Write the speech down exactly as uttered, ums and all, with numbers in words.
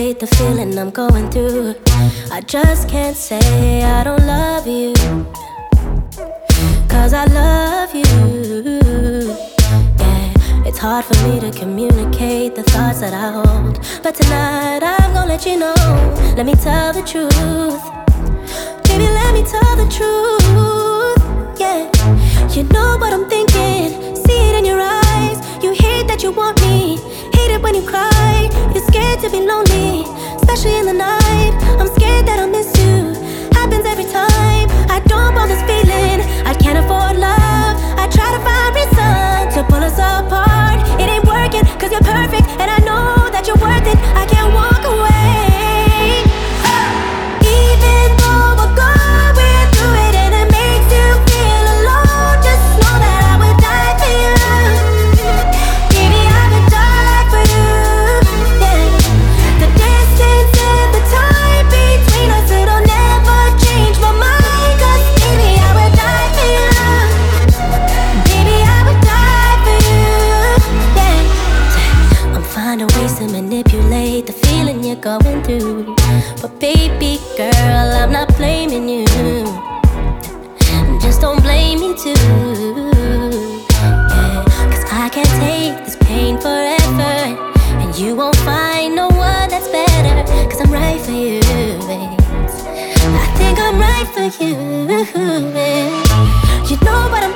manipulate the feeling I'm going through. I just can't say I don't love you, cause I love you. Yeah, it's hard for me to communicate the thoughts that I hold, but tonight I'm gonna let you know. Let me tell the truth. Baby, let me tell the truth. Yeah, you know what I'm thinking. See it in your eyes. You hate that you want me, hate it when you cry. You're scared to be lonely, especially in the night. I'm scared that I'll miss you. Happens every time. I don't want this feeling. I can't afford love. I try to find reason to pull us apart. It ain't working, cause you're perfect, and I know that you're worth it. I can't walk away. Even though we're going through it and it makes you feel alone, just know that I would die for you. Baby, I would die for you. Yeah. The distance and the time between us, it'll never change my mind. Cause baby, I would die for you. Baby, I would die for you. Yeah. I'm finding ways to manipulate the feeling you're going through, but baby girl, I'm not blaming you. Just don't blame me too. Yeah, cause I can't take this pain forever, and you won't find no one that's better. Cause I'm right for you, babe. I think I'm right for you, babe. You know what I'm